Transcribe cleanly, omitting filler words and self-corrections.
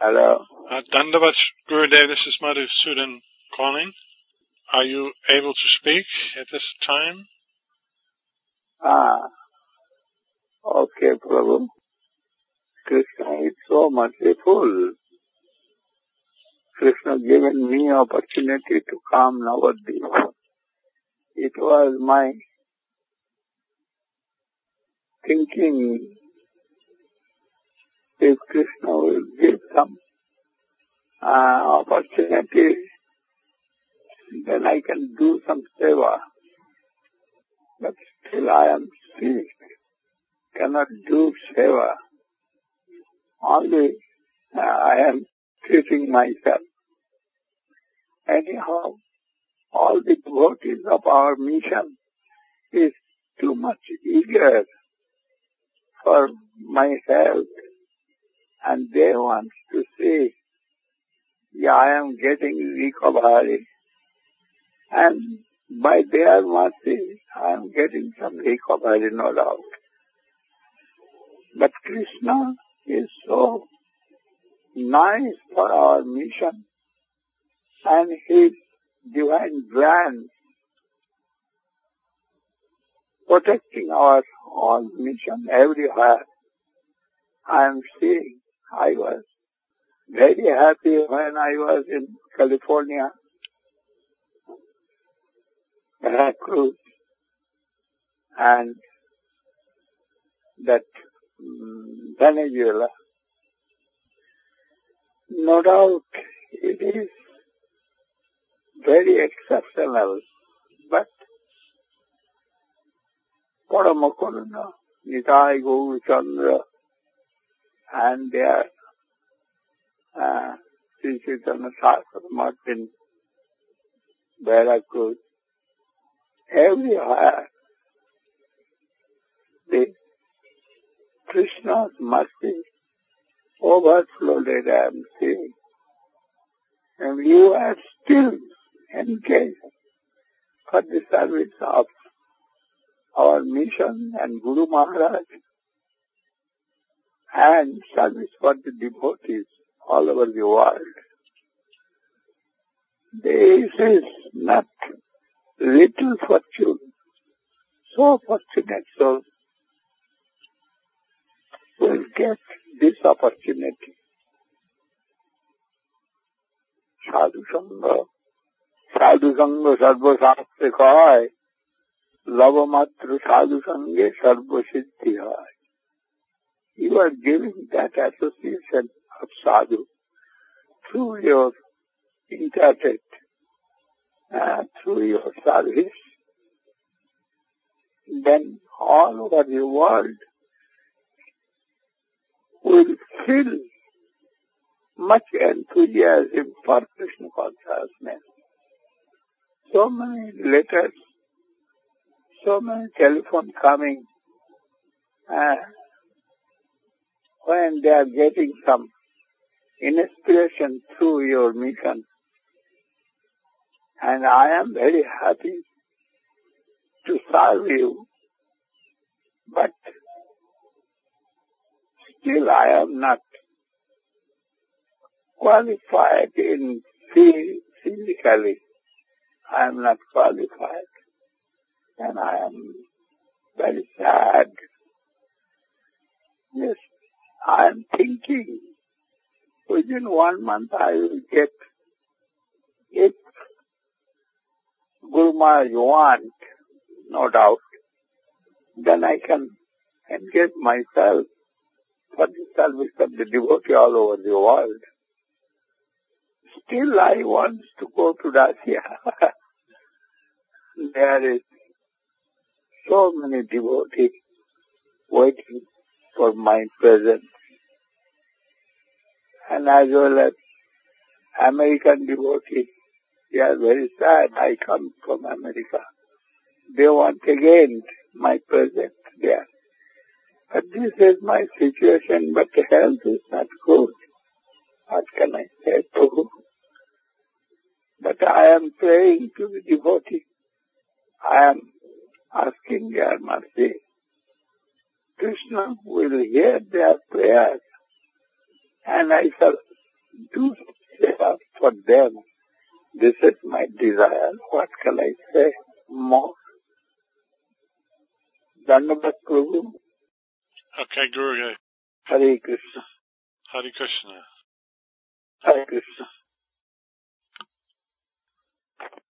Hello. Dandavat Gurudev, this is Madhusudan calling. Are you able to speak at this time? Okay, Prabhu. Krishna is so merciful. Krishna given me opportunity to come Navadvip. It was my thinking, if Krishna will give some opportunity, then I can do some seva. But still I am sick, cannot do seva. Only I am treating myself. Anyhow, all the devotees of our mission is too much eager for my health, and they want to see, I am getting recovery, and by their mercy, I am getting some recovery, no doubt. But Krishna is so nice for our mission, and His divine plan protecting our all mission everywhere. I am seeing, I was very happy when I was in California, Veracruz, and that Venezuela. No doubt it is very exceptional, but Paramakurna, Nitai Gaur Chandra, and their Sri Chaitanya Sastra in Veracruz, everywhere the Krishna's mercy overflowed, I am seeing. And you are still engaged for the service of our mission and Guru Maharaj and service for the devotees all over the world. This is not little fortune. So fortunate souls will get this opportunity. Sadhu Sangha Sarva Shastra Khai, Lavamatra Sadhu Sangha Sarva Siddhi Hai. You are giving that association of sadhu through your internet, through your service, then all over the world will feel much enthusiasm for Krishna consciousness. So many letters, so many telephone coming, when they are getting some inspiration through your mission. And I am very happy to serve you, but still I am not qualified in physically. I am not qualified, and I am very sad. Yes, I am thinking within 1 month I will get, if Guru Maharaj want, no doubt, then I can engage myself for the service of the devotee all over the world. Still I want to go to Russia. There is so many devotees waiting for my presence. And as well as American devotees, they are very sad. I come from America. They want again my presence there. But this is my situation, but health is not good. What can I say to you? But I am praying to the devotee. I am asking their mercy. Krishna will hear their prayers, and I shall do seva for them. This is my desire. What can I say more? Dandavat Prabhu. Okay, Gurudev. Hare Krishna. Hare Krishna. Hare Krishna.